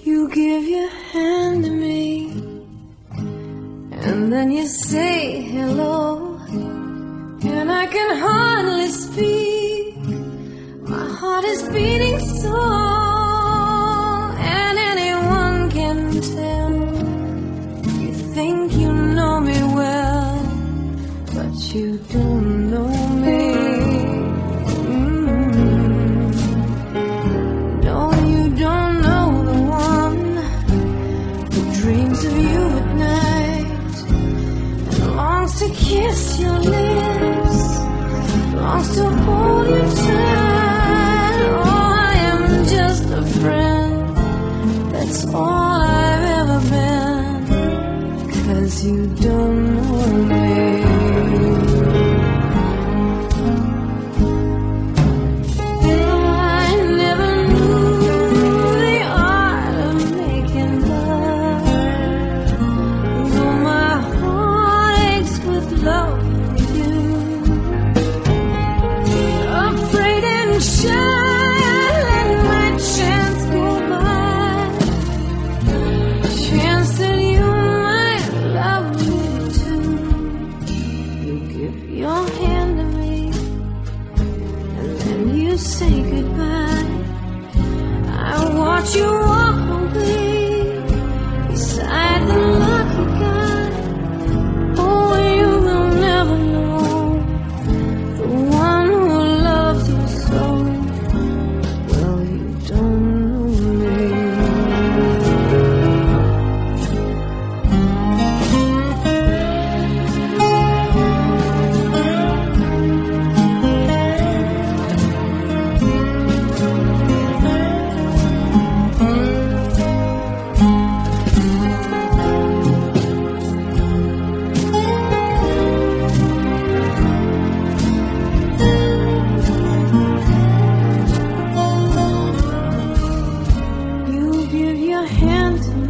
You give your hand to me, and then you say hello, and I can hardly speak. My heart is beating so, and anyone can tell. You think you know me well, but you don't know me. No, you don't know the one who dreams of you at night and longs to kiss your lips, longs to hold you tight. Oh, I am just a friend, that's all I've ever been, 'cause you don't know me. Say goodbye. I watch you walk away beside the lucky guy. Oh, you will never know the one who loved you so. Well, you don't know me. Give your hand to